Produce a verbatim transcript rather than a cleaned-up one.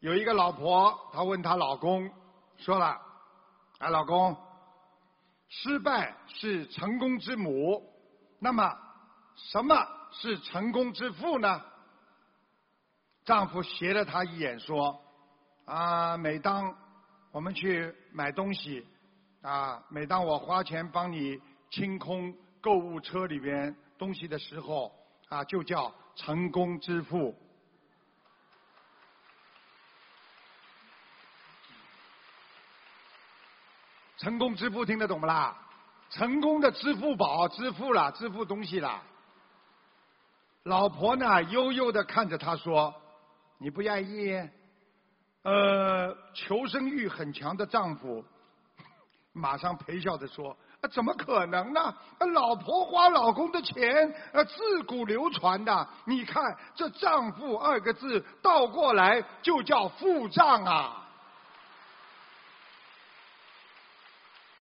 有一个老婆，她问她老公，说了：“啊，老公，失败是成功之母，那么什么是成功之父呢？”丈夫斜了她一眼说：“啊，每当我们去买东西，啊，每当我花钱帮你清空购物车里边东西的时候，啊，就叫成功之父。”成功支付听得懂不啦？成功的支付宝支付了，支付东西了。老婆呢，悠悠地看着他说：“你不愿意？”呃，求生欲很强的丈夫马上陪笑着说：“啊，怎么可能呢？老婆花老公的钱，呃，自古流传的。你看这丈夫二个字倒过来就叫付账啊。”